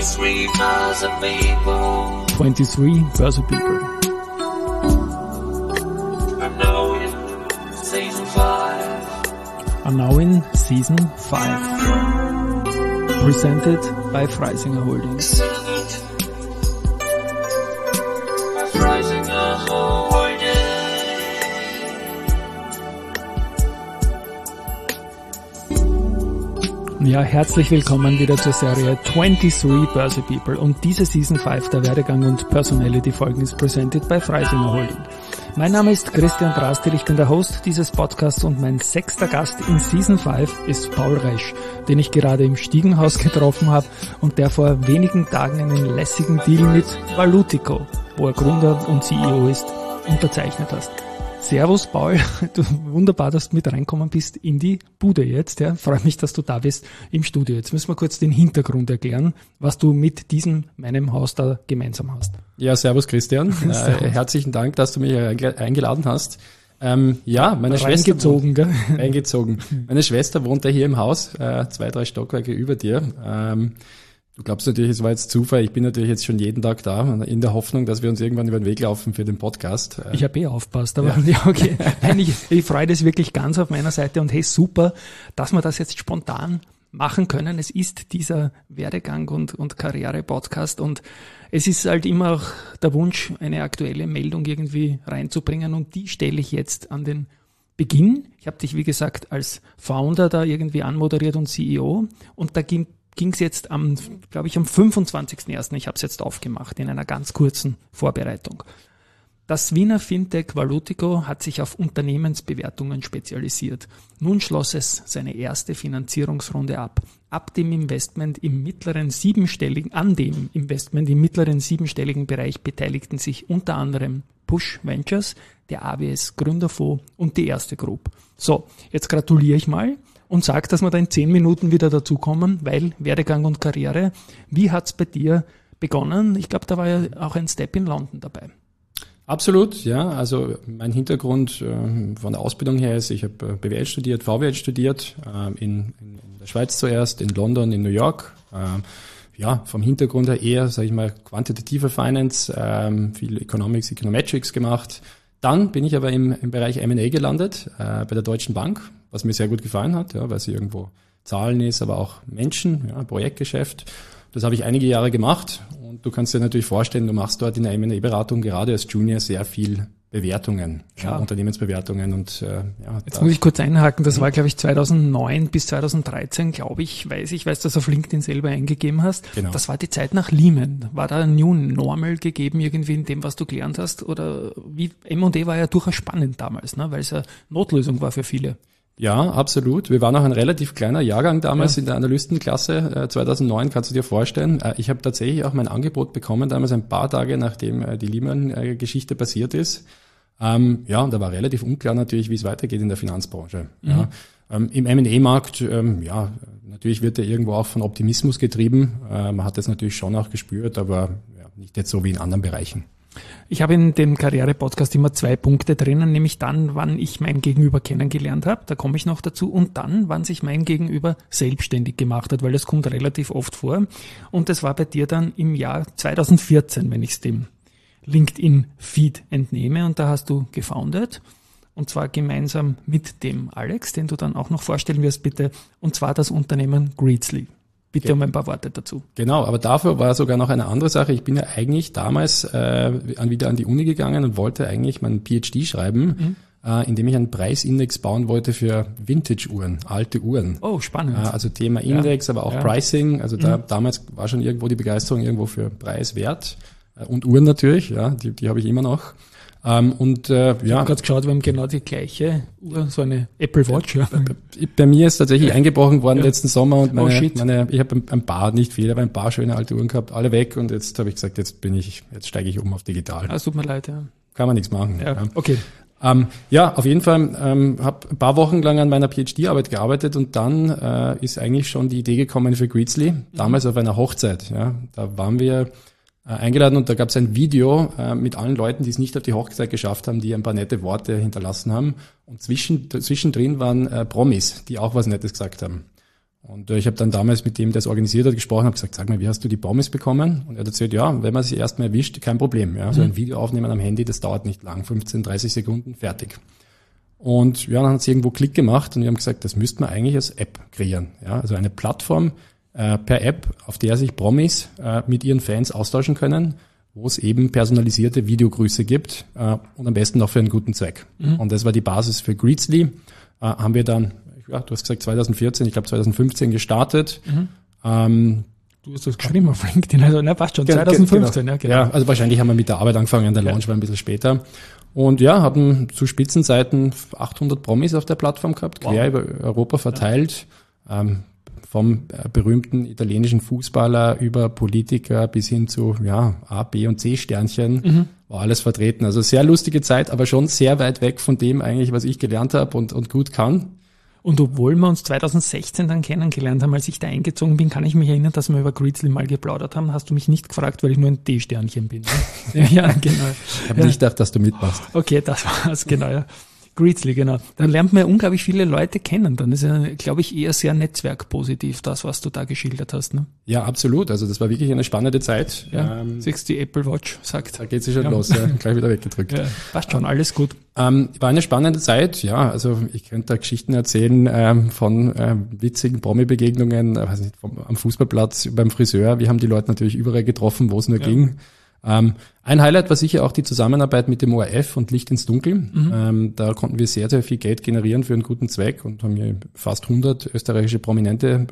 23 Börse People. 23 Börse People. I'm now in Season 5. Are now in Season 5. Presented by Freisinger Holdings. Freisinger Holdings. Ja, herzlich willkommen wieder zur Serie 23 Börse People. Und diese Season 5 der Werdegang und Personality Folgen ist presented by Freisinger Holding. Mein Name ist Christian Drastil, ich bin der Host dieses Podcasts und mein 6. Gast in Season 5 ist Paul Resch, den ich gerade im Stiegenhaus getroffen habe und der vor wenigen Tagen einen lässigen Deal mit Valutico, wo er Gründer und CEO ist, unterzeichnet hast. Servus Paul, wunderbar, dass du mit reinkommen bist in die Bude jetzt. Ja. Freue mich, dass du da bist im Studio. Jetzt müssen wir kurz den Hintergrund erklären, was du mit meinem Haus da gemeinsam hast. Ja, servus Christian. Herzlichen Dank, dass du mich eingeladen hast. Meine Reingezogen, gell? Eingezogen. Meine Schwester wohnt ja hier im Haus, 2-3 Stockwerke über dir. Du glaubst natürlich, es war jetzt Zufall. Ich bin natürlich jetzt schon jeden Tag da, in der Hoffnung, dass wir uns irgendwann über den Weg laufen für den Podcast. Ich habe aufgepasst, aber ja, okay. Nein, ich freue das wirklich ganz auf meiner Seite und hey, super, dass wir das jetzt spontan machen können. Es ist dieser Werdegang und Karriere-Podcast und es ist halt immer auch der Wunsch, eine aktuelle Meldung irgendwie reinzubringen und die stelle ich jetzt an den Beginn. Ich habe dich, wie gesagt, als Founder da irgendwie anmoderiert und CEO und da ging es jetzt am 25.01., ich habe es jetzt aufgemacht, in einer ganz kurzen Vorbereitung. Das Wiener Fintech Valutico hat sich auf Unternehmensbewertungen spezialisiert. Nun schloss es seine erste Finanzierungsrunde ab. An dem Investment im mittleren siebenstelligen Bereich beteiligten sich unter anderem Push Ventures, der AWS Gründerfonds und die Erste Group. So, jetzt gratuliere ich mal und sag, dass wir da in 10 Minuten wieder dazukommen, weil Werdegang und Karriere. Wie hat's bei dir begonnen? Ich glaube, da war ja auch ein Step in London dabei. Absolut, ja. Also mein Hintergrund von der Ausbildung her ist, ich habe BWL studiert, VWL studiert, in der Schweiz zuerst, in London, in New York. Vom Hintergrund her eher, sage ich mal, quantitative Finance, viel Economics, Econometrics gemacht. Dann bin ich aber im Bereich M&A gelandet, bei der Deutschen Bank, was mir sehr gut gefallen hat, ja, weil sie irgendwo Zahlen ist, aber auch Menschen, ja, Projektgeschäft. Das habe ich einige Jahre gemacht und du kannst dir natürlich vorstellen, du machst dort in der M&A-Beratung gerade als Junior sehr viel Bewertungen, ja, Unternehmensbewertungen und Jetzt muss ich kurz einhaken, das war glaube ich 2009 bis 2013, ich weiß, dass du auf LinkedIn selber eingegeben hast. Genau. Das war die Zeit nach Lehman. War da ein New Normal gegeben irgendwie in dem, was du gelernt hast? Oder wie M&A war ja durchaus spannend damals, ne, weil es eine Notlösung war für viele. Ja, absolut. Wir waren auch ein relativ kleiner Jahrgang damals in der Analystenklasse 2009, kannst du dir vorstellen. Ich habe tatsächlich auch mein Angebot bekommen, damals ein paar Tage nachdem die Lehman-Geschichte passiert ist. Und da war relativ unklar natürlich, wie es weitergeht in der Finanzbranche. Mhm. Ja. Im M&A-Markt, natürlich wird er irgendwo auch von Optimismus getrieben. Man hat das natürlich schon auch gespürt, aber nicht jetzt so wie in anderen Bereichen. Ich habe in dem Karriere-Podcast immer 2 Punkte drinnen, nämlich dann, wann ich mein Gegenüber kennengelernt habe, da komme ich noch dazu, und dann, wann sich mein Gegenüber selbstständig gemacht hat, weil das kommt relativ oft vor. Und das war bei dir dann im Jahr 2014, wenn ich es dem LinkedIn-Feed entnehme, und da hast du gefoundet, und zwar gemeinsam mit dem Alex, den du dann auch noch vorstellen wirst, bitte, und zwar das Unternehmen Greedsly. Bitte um ein paar Worte dazu. Genau, aber dafür war sogar noch eine andere Sache. Ich bin ja eigentlich damals wieder an die Uni gegangen und wollte eigentlich meinen PhD schreiben, indem ich einen Preisindex bauen wollte für Vintage-Uhren, alte Uhren. Oh, spannend. Also Thema Index, aber auch Pricing. Also damals war schon irgendwo die Begeisterung irgendwo für Preis, Wert und Uhren natürlich. Ja, die habe ich immer noch. Ich habe gerade geschaut, wir haben genau die gleiche Uhr, so eine Apple Watch. Ja. Bei mir ist tatsächlich eingebrochen worden letzten Sommer und ich habe ein paar, nicht viele, aber ein paar schöne alte Uhren gehabt, alle weg, und jetzt habe ich gesagt, jetzt steige ich um auf digital. Es tut mir leid, ja. Kann man nichts machen. Ja. Okay. Auf jeden Fall habe ein paar Wochen lang an meiner PhD-Arbeit gearbeitet und dann ist eigentlich schon die Idee gekommen für Greedsly, damals auf einer Hochzeit. Ja. Da waren wir eingeladen und da gab es ein Video mit allen Leuten, die es nicht auf die Hochzeit geschafft haben, die ein paar nette Worte hinterlassen haben. Und zwischendrin waren Promis, die auch was Nettes gesagt haben. Und ich habe dann damals mit dem, der es organisiert hat, gesprochen, habe gesagt, sag mal, wie hast du die Promis bekommen? Und er hat erzählt, ja, wenn man sie erstmal erwischt, kein Problem. Ja, so ein Video aufnehmen am Handy, das dauert nicht lang, 15, 30 Sekunden, fertig. Und ja, dann hat es irgendwo Klick gemacht und wir haben gesagt, das müsste man eigentlich als App kreieren. Ja, also eine Plattform per App, auf der sich Promis mit ihren Fans austauschen können, wo es eben personalisierte Videogrüße gibt und am besten noch für einen guten Zweck. Und das war die Basis für Greetzly. Haben wir dann, ja, du hast gesagt 2014, ich glaube 2015 gestartet. Du hast das geschrieben auf LinkedIn, also passt schon, 2015. Genau. Ja, also wahrscheinlich haben wir mit der Arbeit angefangen, der Launch war ein bisschen später. Und ja, hatten zu Spitzenzeiten 800 Promis auf der Plattform gehabt, quer über Europa verteilt, vom berühmten italienischen Fußballer über Politiker bis hin zu A, B und C Sternchen, war alles vertreten. Also sehr lustige Zeit, aber schon sehr weit weg von dem eigentlich, was ich gelernt habe und gut kann. Und obwohl wir uns 2016 dann kennengelernt haben, als ich da eingezogen bin, kann ich mich erinnern, dass wir über Greetzly mal geplaudert haben. Hast du mich nicht gefragt, weil ich nur ein D-Sternchen bin. Ne? Ja, genau. Ich habe nicht gedacht, dass du mitmachst. Okay, das war's, genau. Ja. Greetzly, genau. Dann lernt man ja unglaublich viele Leute kennen. Dann ist ja, glaube ich, eher sehr netzwerkpositiv, das, was du da geschildert hast. Ne? Ja, absolut. Also das war wirklich eine spannende Zeit. Ja, siehst die Apple Watch sagt. Da geht sie schon los, ja. Gleich wieder weggedrückt. Ja, passt schon, alles gut. War eine spannende Zeit, ja. Also ich könnte da Geschichten erzählen von witzigen Promi-Begegnungen, am Fußballplatz, beim Friseur. Wir haben die Leute natürlich überall getroffen, wo es nur ging. Ein Highlight war sicher auch die Zusammenarbeit mit dem ORF und Licht ins Dunkel. Da konnten wir sehr, sehr viel Geld generieren für einen guten Zweck und haben hier fast 100 österreichische Prominente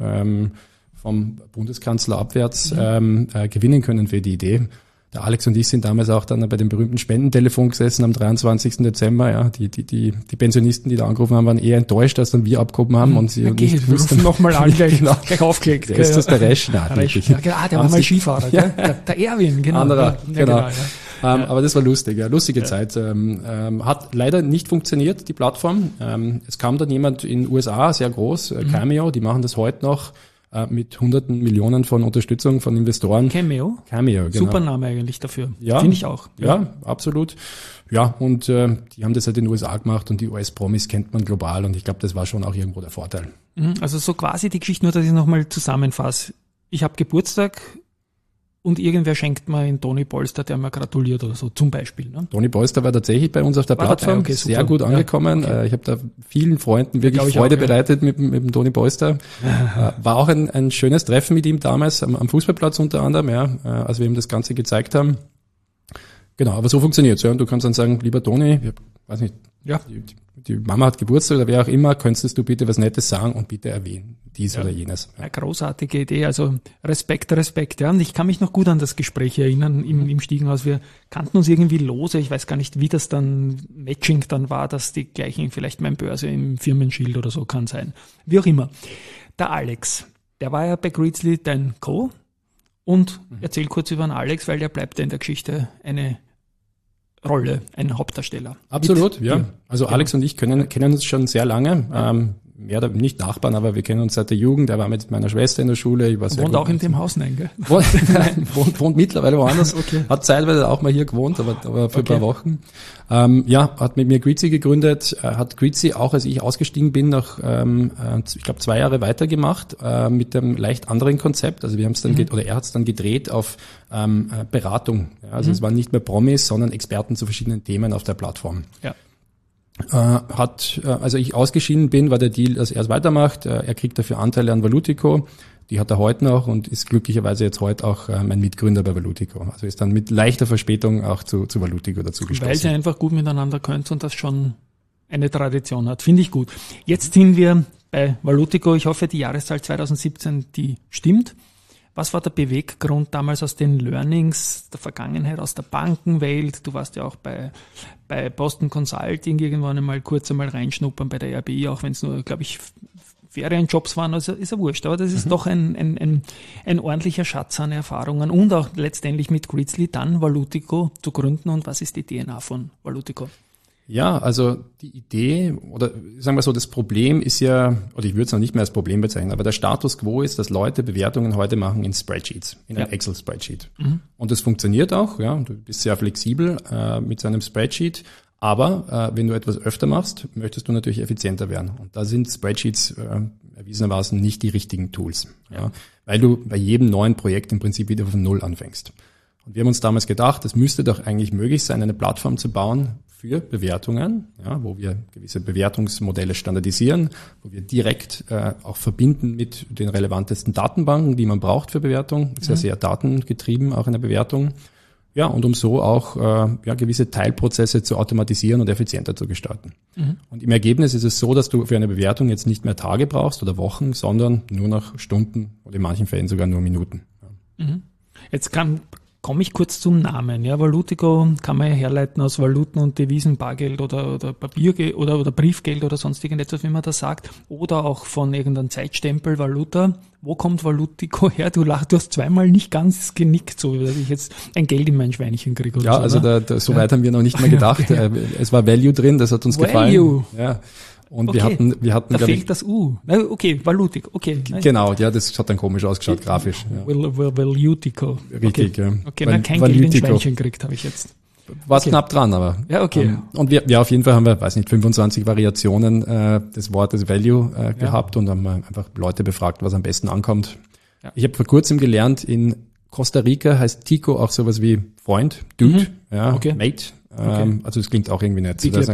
vom Bundeskanzler abwärts gewinnen können für die Idee. Der Alex und ich sind damals auch dann bei dem berühmten Spendentelefon gesessen am 23. Dezember. Ja, die Pensionisten, die da angerufen haben, waren eher enttäuscht, als dann wir abgehoben haben und sie okay, nicht wussten. Nochmal an, gleich aufgelegt. Ist das der Resch? Nein, ja, der war mal Skifahrer, ja. Der Erwin, genau. Anderer, genau. Ja. Aber das war lustig, ja, lustige Zeit. Hat leider nicht funktioniert, die Plattform. Es kam dann jemand in den USA, sehr groß, Cameo, die machen das heute noch. Mit hunderten Millionen von Unterstützung von Investoren. Cameo, genau. Super Name eigentlich dafür. Ja, finde ich auch. Ja, absolut. Ja, und die haben das halt in den USA gemacht und die US-Promis kennt man global und ich glaube, das war schon auch irgendwo der Vorteil. Also so quasi die Geschichte, nur dass ich nochmal zusammenfasse. Ich habe Geburtstag und irgendwer schenkt mir einen Toni Polster, der mir gratuliert oder so, zum Beispiel. Ne? Toni Polster war tatsächlich bei uns auf der Plattform, okay, sehr gut angekommen. Ja, okay. Ich habe da vielen Freunden wirklich Freude bereitet mit dem Toni Polster. War auch ein schönes Treffen mit ihm damals am Fußballplatz unter anderem, als wir ihm das Ganze gezeigt haben. Genau, aber so funktioniert's. Ja. Und du kannst dann sagen, lieber Toni, ich weiß nicht, die Mama hat Geburtstag oder wer auch immer, könntest du bitte was Nettes sagen und bitte erwähnen dies oder jenes. Eine großartige Idee, also Respekt. Ja. Und ich kann mich noch gut an das Gespräch erinnern im Stiegenhaus. Wir kannten uns irgendwie lose, ich weiß gar nicht, wie das dann Matching dann war, dass die gleichen, vielleicht mein Börse im Firmenschild oder so kann sein. Wie auch immer. Der Alex, der war ja bei Greetzly dein Co. Und erzähl kurz über den Alex, weil der bleibt ja in der Geschichte eine Rolle, ein Hauptdarsteller. Absolut, ja. Also Alex und ich kennen uns schon sehr lange. Mehr oder nicht Nachbarn, aber wir kennen uns seit der Jugend. Er war mit meiner Schwester in der Schule. Ich war sehr wohnt auch in dem Haus, nein, gell? Wohnt mittlerweile woanders. Okay. Hat zeitweise auch mal hier gewohnt, aber für ein paar Wochen. Hat mit mir Greetzly gegründet. Hat Greetzly auch, als ich ausgestiegen bin, noch, ich glaube 2 Jahre weitergemacht mit einem leicht anderen Konzept. Also wir haben es dann er hat es dann gedreht auf Beratung. Ja, also es waren nicht mehr Promis, sondern Experten zu verschiedenen Themen auf der Plattform. Ja. Also ich ausgeschieden bin, war der Deal, dass er es weitermacht. Er kriegt dafür Anteile an Valutico. Die hat er heute noch und ist glücklicherweise jetzt heute auch mein Mitgründer bei Valutico. Also ist dann mit leichter Verspätung auch zu Valutico dazu gestoßen. Weil sie einfach gut miteinander könnt und das schon eine Tradition hat. Finde ich gut. Jetzt sind wir bei Valutico. Ich hoffe, die Jahreszahl 2017, die stimmt. Was war der Beweggrund damals aus den Learnings der Vergangenheit, aus der Bankenwelt? Du warst ja auch bei Boston Consulting irgendwann einmal kurz einmal reinschnuppern, bei der RBI, auch wenn es nur, glaube ich, Ferienjobs waren, also ist ja wurscht. Aber das ist doch ein ordentlicher Schatz an Erfahrungen und auch letztendlich mit Greetzly dann Valutico zu gründen. Und was ist die DNA von Valutico? Ja, also die Idee oder sagen wir so, das Problem ist ja, oder ich würde es noch nicht mehr als Problem bezeichnen, aber der Status quo ist, dass Leute Bewertungen heute machen in Spreadsheets, in einem Excel-Spreadsheet. Und das funktioniert auch, ja, du bist sehr flexibel mit so einem Spreadsheet, aber wenn du etwas öfter machst, möchtest du natürlich effizienter werden. Und da sind Spreadsheets erwiesenermaßen nicht die richtigen Tools, ja, weil du bei jedem neuen Projekt im Prinzip wieder von Null anfängst. Und wir haben uns damals gedacht, es müsste doch eigentlich möglich sein, eine Plattform zu bauen für Bewertungen, ja, wo wir gewisse Bewertungsmodelle standardisieren, wo wir direkt auch verbinden mit den relevantesten Datenbanken, die man braucht für Bewertung. Ist ja sehr datengetrieben, auch in der Bewertung. Ja, und um so auch gewisse Teilprozesse zu automatisieren und effizienter zu gestalten. Und im Ergebnis ist es so, dass du für eine Bewertung jetzt nicht mehr Tage brauchst oder Wochen, sondern nur noch Stunden oder in manchen Fällen sogar nur Minuten. Ja. Jetzt komme ich kurz zum Namen. Ja, Valutico kann man ja herleiten aus Valuten und Devisen, Bargeld oder Papiergeld oder Briefgeld oder sonst irgendetwas, wie man das sagt. Oder auch von irgendeinem Zeitstempel, Valuta. Wo kommt Valutico her? Du hast zweimal nicht ganz genickt, so dass ich jetzt ein Geld in mein Schweinchen kriege. Ja, so, also so weit haben wir noch nicht mehr gedacht. Es war Value drin, das hat uns gefallen. Ja. Und okay. wir hatten, da fehlt das U. Okay, Valutico, okay. Genau, ja, das hat dann komisch ausgeschaut, grafisch. Ja. Valutico. Richtig, okay. ja. Okay, kein Geld in Schweinchen gekriegt, habe ich jetzt. War knapp dran, aber. Ja, okay. Und wir auf jeden Fall haben wir, 25 Variationen des Wortes Value gehabt und haben einfach Leute befragt, was am besten ankommt. Ja. Ich habe vor kurzem gelernt, in Costa Rica heißt Tico auch sowas wie Freund, Dude, Mate. Okay. Also es klingt auch irgendwie nett. Der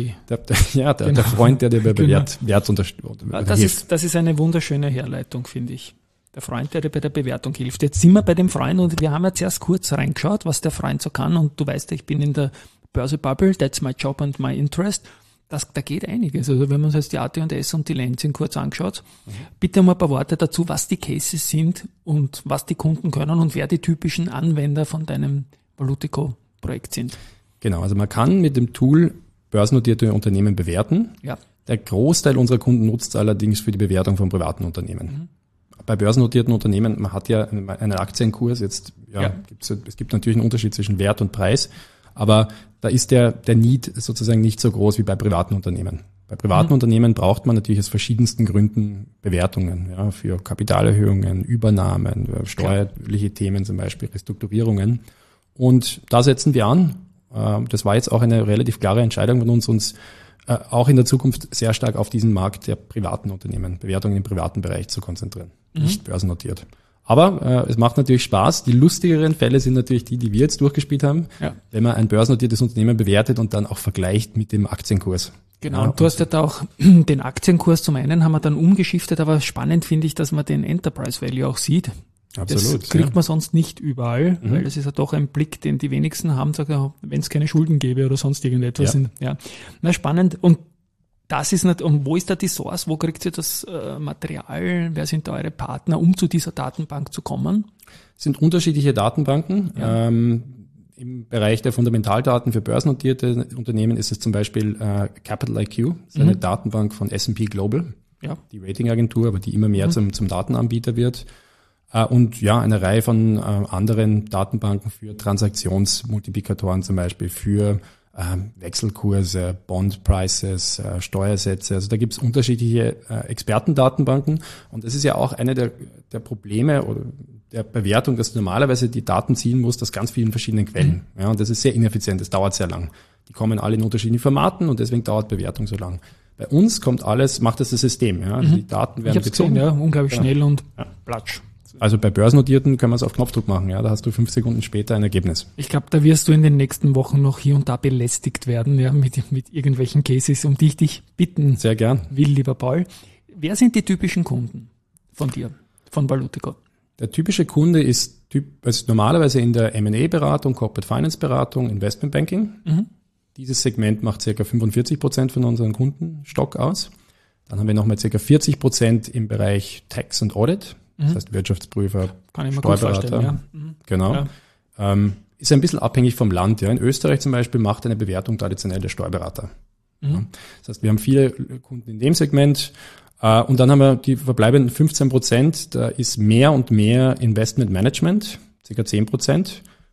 Freund, der dir bei Wert unterstützt. Das ist eine wunderschöne Herleitung, finde ich. Der Freund, der dir bei der Bewertung hilft. Jetzt sind wir bei dem Freund und wir haben jetzt erst kurz reingeschaut, was der Freund so kann. Und du weißt ja, ich bin in der Börse-Bubble, that's my job and my interest. Da geht einiges. Also wenn man uns jetzt die AT&S und die Lenzing kurz anschaut, bitte mal ein paar Worte dazu, was die Cases sind und was die Kunden können und wer die typischen Anwender von deinem Valutico-Projekt sind. Genau, also man kann mit dem Tool börsennotierte Unternehmen bewerten. Ja. Der Großteil unserer Kunden nutzt es allerdings für die Bewertung von privaten Unternehmen. Bei börsennotierten Unternehmen, man hat ja einen Aktienkurs, es gibt natürlich einen Unterschied zwischen Wert und Preis, aber da ist der Need sozusagen nicht so groß wie bei privaten Unternehmen. Bei privaten Unternehmen braucht man natürlich aus verschiedensten Gründen Bewertungen, ja, für Kapitalerhöhungen, Übernahmen, steuerliche Themen zum Beispiel, Restrukturierungen. Und da setzen wir an. Das war jetzt auch eine relativ klare Entscheidung von uns auch in der Zukunft sehr stark auf diesen Markt der privaten Unternehmen, Bewertungen im privaten Bereich zu konzentrieren, nicht börsennotiert. Aber es macht natürlich Spaß. Die lustigeren Fälle sind natürlich die wir jetzt durchgespielt haben, wenn man ein börsennotiertes Unternehmen bewertet und dann auch vergleicht mit dem Aktienkurs. Genau, und du hast ja da auch den Aktienkurs zum einen haben wir dann umgeschiftet, aber spannend finde ich, dass man den Enterprise Value auch sieht. Absolut. Das kriegt man sonst nicht überall, weil das ist ja doch ein Blick, den die wenigsten haben, wenn es keine Schulden gäbe oder sonst irgendetwas. Na, spannend. Und das ist nicht, und wo ist da die Source? Wo kriegt ihr das Material? Wer sind da eure Partner, um zu dieser Datenbank zu kommen? Es sind unterschiedliche Datenbanken. Ja. Im Bereich der Fundamentaldaten für börsennotierte Unternehmen ist es zum Beispiel Capital IQ, das ist eine Datenbank von S&P Global, die Ratingagentur, aber die immer mehr zum Datenanbieter wird. Und eine Reihe von anderen Datenbanken für Transaktionsmultiplikatoren zum Beispiel, für Wechselkurse, Bond Prices, Steuersätze. Also da gibt es unterschiedliche Expertendatenbanken. Und das ist ja auch eine der Probleme oder der Bewertung, dass du normalerweise die Daten ziehen musst aus ganz vielen verschiedenen Quellen. Ja, und das ist sehr ineffizient, das dauert sehr lang. Die kommen alle in unterschiedlichen Formaten und deswegen dauert Bewertung so lang. Bei uns macht das System. Ja. Also die Daten werden gezogen. Gesehen, unglaublich schnell und platsch. Also bei Börsennotierten können wir es auf Knopfdruck machen, da hast du 5 Sekunden später ein Ergebnis. Ich glaube, da wirst du in den nächsten Wochen noch hier und da belästigt werden, mit irgendwelchen Cases, um die ich dich bitten sehr gern will, lieber Paul. Wer sind die typischen Kunden von dir, von Valutico? Der typische Kunde ist normalerweise in der M&A-Beratung, Corporate Finance-Beratung, Investmentbanking. Dieses Segment macht ca. 45% von unserem Kundenstock aus. Dann haben wir nochmal ca. 40% im Bereich Tax und Audit. Das heißt Wirtschaftsprüfer, Steuerberater. Genau. Ja. Ist ein bisschen abhängig vom Land. Ja. In Österreich zum Beispiel macht eine Bewertung traditionell der Steuerberater. Ja. Das heißt, wir haben viele Kunden in dem Segment. Und dann haben wir die verbleibenden 15%. Da ist mehr und mehr Investment Management, ca. 10%.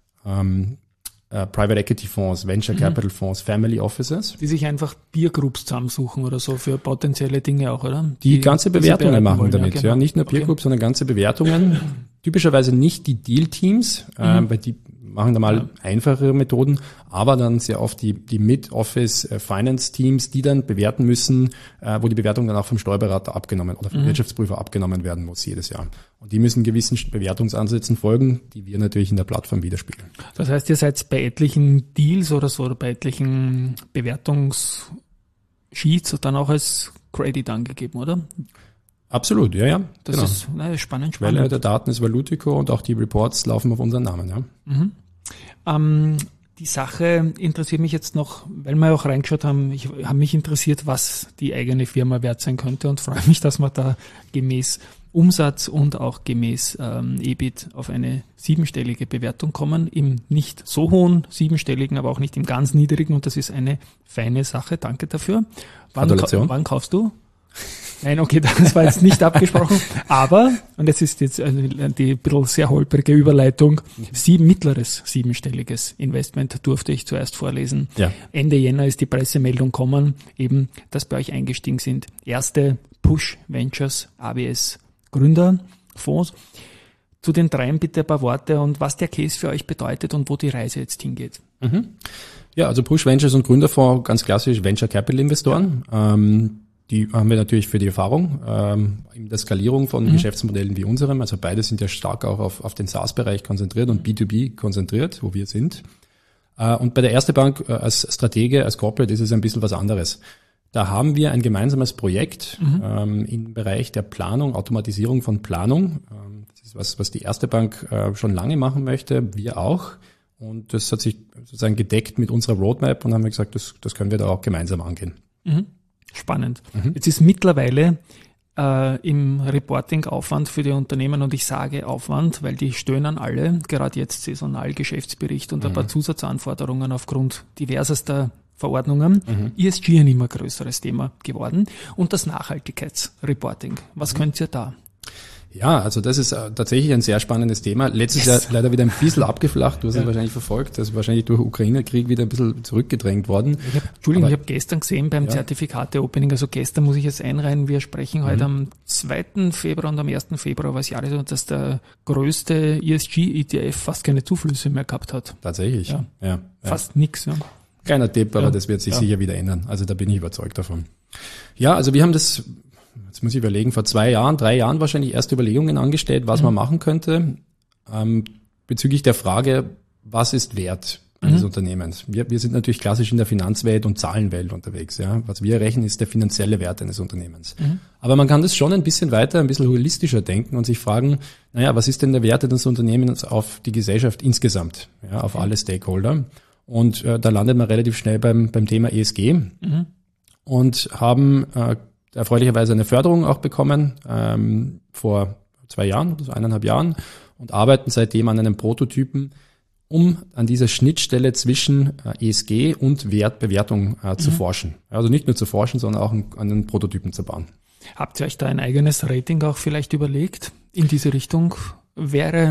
Private Equity Fonds, Venture Capital Fonds, Family Offices. Die sich einfach Peer Groups zusammensuchen oder so für potenzielle Dinge auch, oder? Die ganze Bewertungen machen damit, nicht nur Peer Groups, sondern ganze Bewertungen. Typischerweise nicht die Deal Teams, weil die machen da mal einfachere Methoden, aber dann sehr oft die Mid-Office-Finance-Teams, die dann bewerten müssen, wo die Bewertung dann auch vom Steuerberater abgenommen oder vom Wirtschaftsprüfer abgenommen werden muss jedes Jahr. Und die müssen gewissen Bewertungsansätzen folgen, die wir natürlich in der Plattform widerspiegeln. Das heißt, ihr seid bei etlichen Deals oder so, oder bei etlichen Bewertungssheets dann auch als Credit angegeben, oder? Absolut, ja. Das genau. ist spannend. Quelle der Daten ist Valutico und auch die Reports laufen auf unseren Namen, ja. Die Sache interessiert mich jetzt noch, weil wir auch reingeschaut haben, ich habe mich interessiert, was die eigene Firma wert sein könnte und freue mich, dass wir da gemäß Umsatz und auch gemäß EBIT auf eine 7-stellige Bewertung kommen, im nicht so hohen 7-stelligen, aber auch nicht im ganz niedrigen, und das ist eine feine Sache, danke dafür. Wann kaufst du? Nein, okay, das war jetzt nicht abgesprochen, aber, und das ist jetzt die bisschen sehr holprige Überleitung, mittleres 7-stelliges Investment durfte ich zuerst vorlesen. Ja. Ende Jänner ist die Pressemeldung gekommen, eben, dass bei euch eingestiegen sind erste Push Ventures ABS Gründerfonds. Zu den dreien bitte ein paar Worte und was der Case für euch bedeutet und wo die Reise jetzt hingeht. Ja, also Push Ventures und Gründerfonds, ganz klassisch Venture Capital Investoren. Die haben wir natürlich für die Erfahrung in der Skalierung von Geschäftsmodellen wie unserem. Also beide sind ja stark auch auf den SaaS-Bereich konzentriert und B2B konzentriert, wo wir sind. Und bei der Erste Bank als Stratege, als Corporate ist es ein bisschen was anderes. Da haben wir ein gemeinsames Projekt im Bereich der Planung, Automatisierung von Planung. Das ist was die Erste Bank schon lange machen möchte, wir auch. Und das hat sich sozusagen gedeckt mit unserer Roadmap und haben wir gesagt, das können wir da auch gemeinsam angehen. Spannend. Jetzt ist mittlerweile im Reporting-Aufwand für die Unternehmen, und ich sage Aufwand, weil die stöhnen alle, gerade jetzt saisonal Geschäftsbericht und ein paar Zusatzanforderungen aufgrund diversester Verordnungen. ESG ein immer größeres Thema geworden und das Nachhaltigkeitsreporting. Was könnt ihr da? Ja, also das ist tatsächlich ein sehr spannendes Thema. Letztes Jahr leider wieder ein bisschen abgeflacht. Du hast es wahrscheinlich verfolgt. Das ist wahrscheinlich durch den Ukraine-Krieg wieder ein bisschen zurückgedrängt worden. Ich habe gestern gesehen beim Zertifikate-Opening, also gestern muss ich jetzt einreihen, wir sprechen heute am 2. Februar und am 1. Februar was Jahres, dass der größte ESG-ETF fast keine Zuflüsse mehr gehabt hat. Tatsächlich, ja. Fast nix, ja. Kleiner Tipp, aber das wird sich sicher wieder ändern. Also da bin ich überzeugt davon. Ja, also wir haben das, jetzt muss ich überlegen, vor 3 Jahren wahrscheinlich erste Überlegungen angestellt, was man machen könnte, bezüglich der Frage, was ist Wert eines Unternehmens? Wir sind natürlich klassisch in der Finanzwelt und Zahlenwelt unterwegs, ja. Was wir rechnen, ist der finanzielle Wert eines Unternehmens. Aber man kann das schon ein bisschen weiter, ein bisschen holistischer denken und sich fragen, was ist denn der Wert eines Unternehmens auf die Gesellschaft insgesamt, ja, auf alle Stakeholder? Und da landet man relativ schnell beim Thema ESG und haben erfreulicherweise eine Förderung auch bekommen vor 2 Jahren oder so 1,5 Jahren und arbeiten seitdem an einem Prototypen, um an dieser Schnittstelle zwischen ESG und Wertbewertung zu forschen. Also nicht nur zu forschen, sondern auch an den Prototypen zu bauen. Habt ihr euch da ein eigenes Rating auch vielleicht überlegt in diese Richtung? Wäre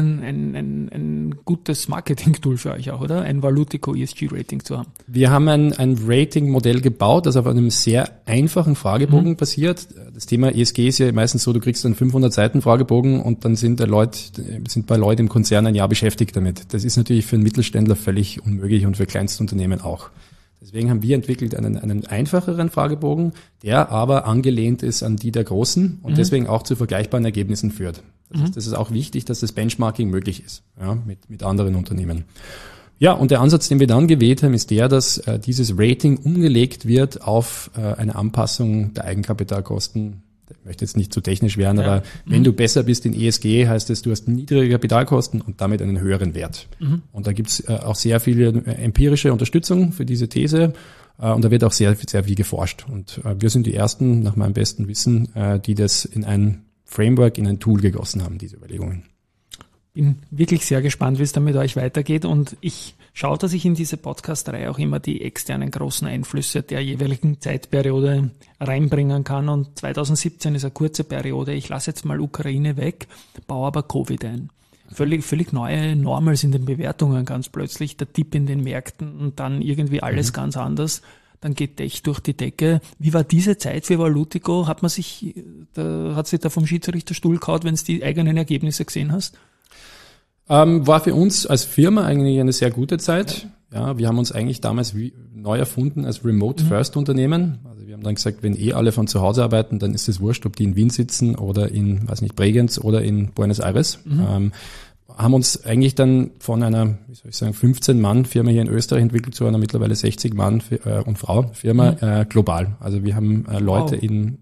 ein gutes Marketing-Tool für euch auch, oder? Ein Valutico ESG-Rating zu haben. Wir haben ein Rating-Modell gebaut, das auf einem sehr einfachen Fragebogen basiert. Das Thema ESG ist ja meistens so, du kriegst einen 500-Seiten-Fragebogen und dann sind bei Leuten im Konzern ein Jahr beschäftigt damit. Das ist natürlich für einen Mittelständler völlig unmöglich und für Kleinstunternehmen auch. Deswegen haben wir entwickelt einen einfacheren Fragebogen, der aber angelehnt ist an die der Großen und deswegen auch zu vergleichbaren Ergebnissen führt. Das heißt, es ist auch wichtig, dass das Benchmarking möglich ist, ja, mit anderen Unternehmen. Ja, und der Ansatz, den wir dann gewählt haben, ist der, dass dieses Rating umgelegt wird auf eine Anpassung der Eigenkapitalkosten. Ich möchte jetzt nicht zu technisch werden, aber wenn du besser bist in ESG, heißt es, du hast niedrige Kapitalkosten und damit einen höheren Wert. Und da gibt's auch sehr viele empirische Unterstützung für diese These und da wird auch sehr, sehr viel geforscht. Und wir sind die Ersten, nach meinem besten Wissen, die das in ein Framework, in ein Tool gegossen haben, diese Überlegungen. Bin wirklich sehr gespannt, wie es dann mit euch weitergeht und ich schaue, dass ich in diese Podcast-Reihe auch immer die externen großen Einflüsse der jeweiligen Zeitperiode reinbringen kann und 2017 ist eine kurze Periode, ich lasse jetzt mal Ukraine weg, baue aber Covid ein. Völlig neue Normals in den Bewertungen ganz plötzlich, der Dip in den Märkten und dann irgendwie alles ganz anders. Dann geht Tech durch die Decke. Wie war diese Zeit für Valutico? Hat sich da vom Schiedsrichterstuhl gehauen, wenn du die eigenen Ergebnisse gesehen hast? War für uns als Firma eigentlich eine sehr gute Zeit. Ja, wir haben uns eigentlich damals neu erfunden als Remote-First-Unternehmen. Also wir haben dann gesagt, wenn alle von zu Hause arbeiten, dann ist es wurscht, ob die in Wien sitzen oder in, Bregenz oder in Buenos Aires. Haben uns eigentlich dann von einer, 15-Mann-Firma hier in Österreich entwickelt zu einer mittlerweile 60-Mann- und Frau-Firma global. Also wir haben Leute in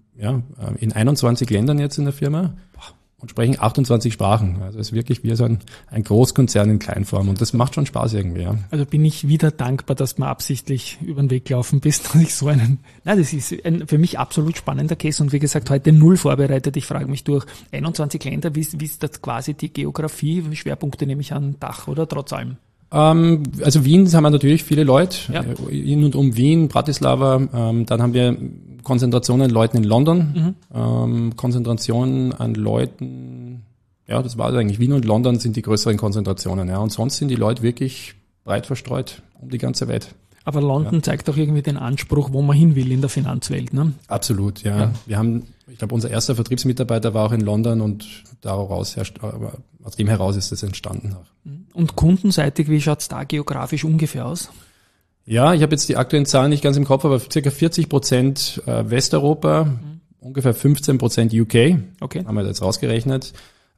21 Ländern jetzt in der Firma. Und sprechen 28 Sprachen. Also es ist wirklich wie so ein Großkonzern in Kleinform. Und das macht schon Spaß irgendwie, ja. Also bin ich wieder dankbar, dass du mir absichtlich über den Weg gelaufen bist, dass ich das ist ein für mich absolut spannender Case. Und wie gesagt, heute null vorbereitet. Ich frage mich durch 21 Länder, wie ist das quasi die Geografie? Schwerpunkte nehme ich an, Dach, oder? Trotz allem. Also Wien haben wir natürlich viele Leute. Ja. In und um Wien, Bratislava. Dann haben wir Konzentration an Leuten in London, Konzentration an Leuten, ja, das war also eigentlich Wien und London sind die größeren Konzentrationen, ja, und sonst sind die Leute wirklich breit verstreut um die ganze Welt. Aber London zeigt doch irgendwie den Anspruch, wo man hin will in der Finanzwelt, ne? Absolut, ja. Wir haben, ich glaube, unser erster Vertriebsmitarbeiter war auch in London und aus dem heraus ist das entstanden. Und kundenseitig, wie schaut's da geografisch ungefähr aus? Ja, ich habe jetzt die aktuellen Zahlen nicht ganz im Kopf, aber circa 40% Westeuropa, ungefähr 15% UK, okay. Haben wir jetzt rausgerechnet,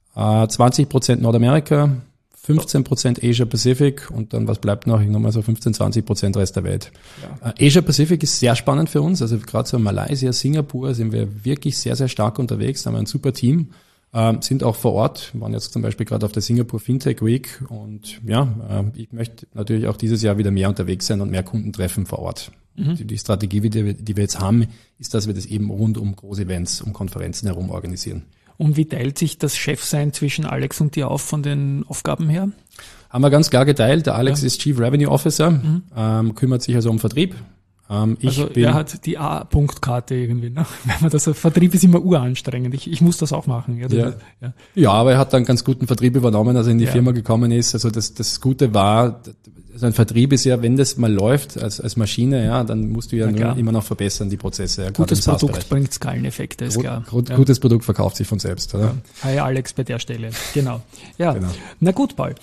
20% Nordamerika, 15% Asia Pacific und dann was bleibt noch? Nochmal so 15-20% Rest der Welt. Ja. Asia Pacific ist sehr spannend für uns, also gerade so Malaysia, Singapur sind wir wirklich sehr, sehr stark unterwegs, da haben wir ein super Team. Sind auch vor Ort, waren jetzt zum Beispiel gerade auf der Singapore Fintech Week und ich möchte natürlich auch dieses Jahr wieder mehr unterwegs sein und mehr Kunden treffen vor Ort. Die Strategie, die wir jetzt haben, ist, dass wir das eben rund um große Events, um Konferenzen herum organisieren. Und wie teilt sich das Chefsein zwischen Alex und dir auf von den Aufgaben her? Haben wir ganz klar geteilt. Der Alex ist Chief Revenue Officer, kümmert sich also um Vertrieb. Er hat die A-Punkt-Karte irgendwie, ne? Wenn man das, Vertrieb ist immer uranstrengend. Ich muss das auch machen. Ja, aber er hat dann ganz guten Vertrieb übernommen, als er in die Firma gekommen ist. Also das Gute war, also ein Vertrieb ist ja, wenn das mal läuft als Maschine, ja, dann musst du immer noch verbessern, die Prozesse. Ja, gutes Produkt bringt Skaleneffekte, ist klar. Gutes Produkt verkauft sich von selbst, oder? Ja. Hi Alex bei der Stelle. Genau. Ja. Genau. Na gut, Paul.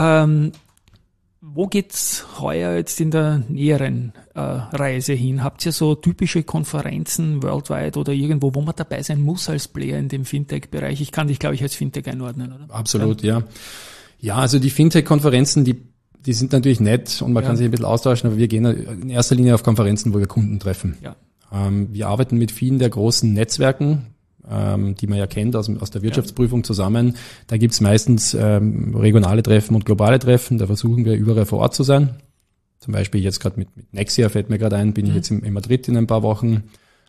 Wo geht's heuer jetzt in der näheren Reise hin? Habt ihr so typische Konferenzen worldwide oder irgendwo, wo man dabei sein muss als Player in dem Fintech-Bereich? Ich kann dich, glaube ich, als Fintech einordnen, oder? Absolut, ja. Ja, also die Fintech-Konferenzen, die sind natürlich nett und man kann sich ein bisschen austauschen, aber wir gehen in erster Linie auf Konferenzen, wo wir Kunden treffen. Ja. Wir arbeiten mit vielen der großen Netzwerken, die man ja kennt aus der Wirtschaftsprüfung zusammen. Da gibt's meistens regionale Treffen und globale Treffen. Da versuchen wir überall vor Ort zu sein. Zum Beispiel jetzt gerade mit Nexia fällt mir gerade ein, bin ich jetzt in Madrid in ein paar Wochen.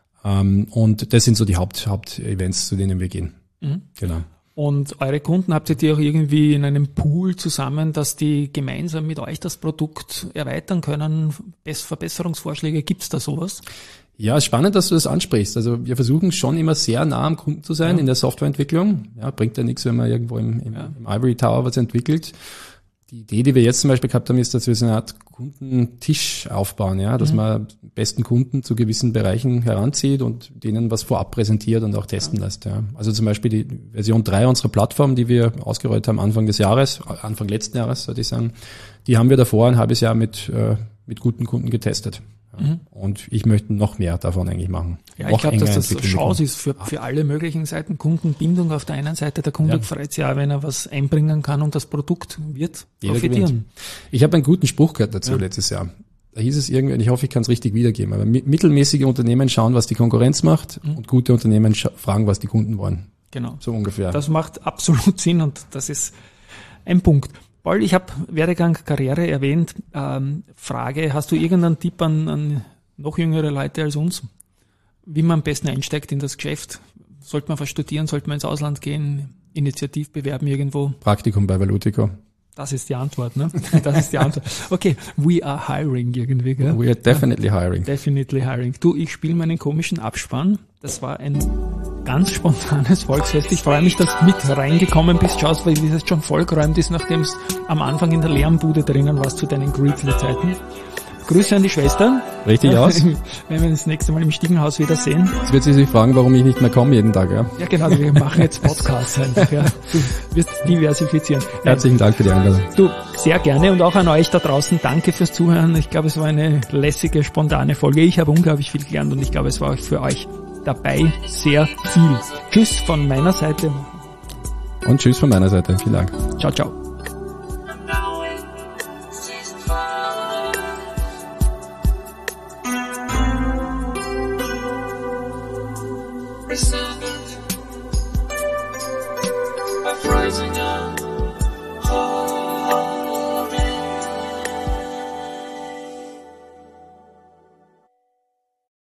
Und das sind so die Hauptevents, zu denen wir gehen. Genau. Und eure Kunden, habt ihr die auch irgendwie in einem Pool zusammen, dass die gemeinsam mit euch das Produkt erweitern können? Verbesserungsvorschläge, gibt's da sowas? Ja, ist spannend, dass du das ansprichst. Also wir versuchen schon immer sehr nah am Kunden zu sein in der Softwareentwicklung. Ja, bringt ja nichts, wenn man irgendwo im Ivory Tower was entwickelt. Die Idee, die wir jetzt zum Beispiel gehabt haben, ist, dass wir so eine Art Kundentisch aufbauen, ja, dass man besten Kunden zu gewissen Bereichen heranzieht und denen was vorab präsentiert und auch testen lässt. Ja. Also zum Beispiel die Version 3 unserer Plattform, die wir ausgerollt haben Anfang letzten Jahres, sollte ich sagen, die haben wir davor ein halbes Jahr mit guten Kunden getestet. Und ich möchte noch mehr davon eigentlich machen. Ja, ich glaube, dass das eine Chance ist für alle möglichen Seiten. Kundenbindung auf der einen Seite, der Kunde freut sich ja, wenn er was einbringen kann und das Produkt wird profitieren. Ich habe einen guten Spruch gehört dazu letztes Jahr. Da hieß es irgendwie, und ich hoffe, ich kann es richtig wiedergeben, aber mittelmäßige Unternehmen schauen, was die Konkurrenz macht und gute Unternehmen fragen, was die Kunden wollen. Genau. So ungefähr. Das macht absolut Sinn und das ist ein Punkt. Paul, ich habe Werdegang, Karriere erwähnt. Frage, hast du irgendeinen Tipp an noch jüngere Leute als uns, wie man am besten einsteigt in das Geschäft? Sollte man was studieren, sollte man ins Ausland gehen, Initiativ bewerben irgendwo? Praktikum bei Valutico. Das ist die Antwort, ne? Das ist die Antwort. Okay, we are hiring irgendwie, gell? We are definitely hiring. Definitely hiring. Du, ich spiele meinen komischen Abspann. Das war ein ganz spontanes Volksfest. Ich freue mich, dass du mit reingekommen bist. Schaust, weil es schon vollgeräumt ist, nachdem es am Anfang in der leeren Bude drinnen warst zu deinen Greetly-Zeiten. Grüße an die Schwester. Richtig aus. Wenn wir uns das nächste Mal im Stiegenhaus wiedersehen. Jetzt wird sie sich fragen, warum ich nicht mehr komme jeden Tag. Ja. Ja genau, wir machen jetzt Podcasts einfach. Ja. Du wirst diversifizieren. Herzlichen Dank für die Einladung. Du, sehr gerne und auch an euch da draußen, danke fürs Zuhören. Ich glaube, es war eine lässige, spontane Folge. Ich habe unglaublich viel gelernt und ich glaube, es war auch für euch dabei sehr viel. Tschüss von meiner Seite. Und tschüss von meiner Seite. Vielen Dank. Ciao, ciao. Now in season 5. Resentment of rising